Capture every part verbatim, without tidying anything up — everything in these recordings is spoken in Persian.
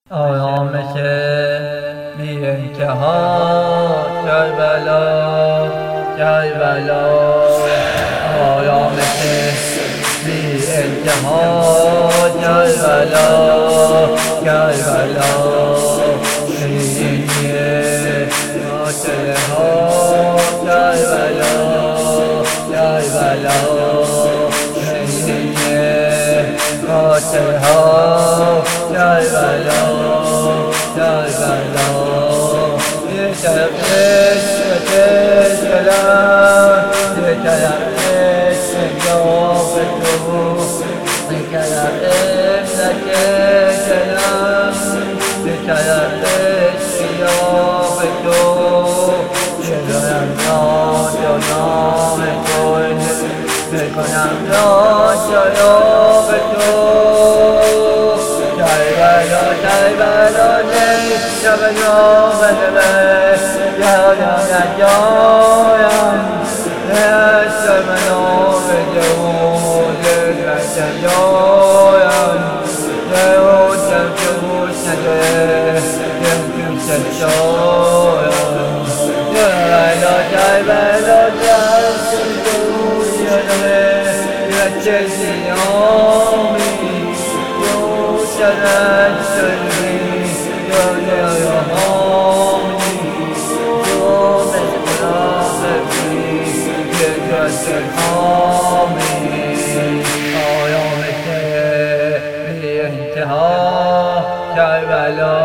آرامش بی انتها کربلا کربلا آرامش بی انتها کربلا کربلا شیرینی خاطره ها کربلا کربلا شیرینی خاطره ها کربلا کربلا یه طرف عشق دلم یه طرف عشق یاف تو یه طرف عشق دلم یه طرف عشق یاف تو شدارم ناز و نام تو بکنم ناز و یاف تو کربلا کربلا دی شبنو بدبه یادم نجایم نشتر منو بدهو دلشم جایم دهوشم جوش نده دلکوشم شایم کربلا کربلا دلشم جوش یادمه یچه زیامی شنشنی دنیا یامانی تو مزرابی یکت هامی آرامش بی انتها کربلا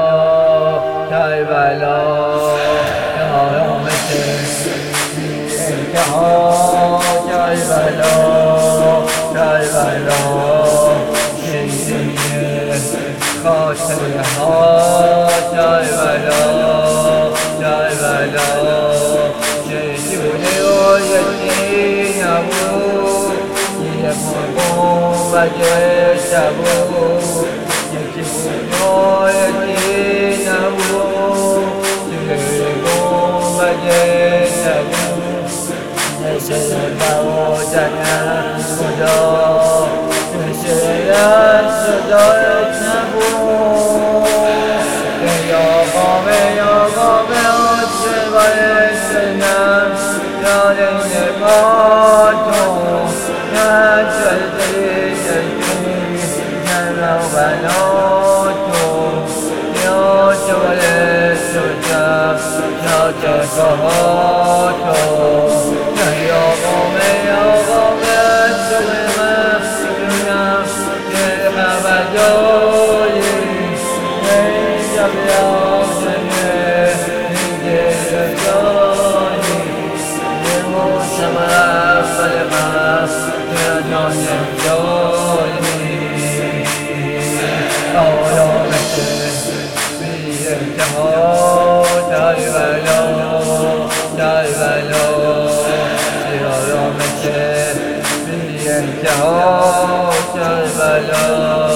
کربلا آرامش بی انتها کربلا کربلا خاطره ها کربلا کربلا چشونه و یکی نبود یه مرگون بجه شبود یکی بود و یکی نبود یه گون بجه شبود نشد بودنم خدا نشد صدایت نبود یا قامه یا قامه آسه باید سنم یاد نگاه تو نشد دلی جلدی نرم و بنا تو یا تو بله تو جب یا چکاها تو یا قامه یا قامه تو به من دونم که خبر داری ای شب یاسمه دیگه داری نموشم اول من یادانم داری آرامش بی انتها کربلا کربلا آرامش بی انتها کربلا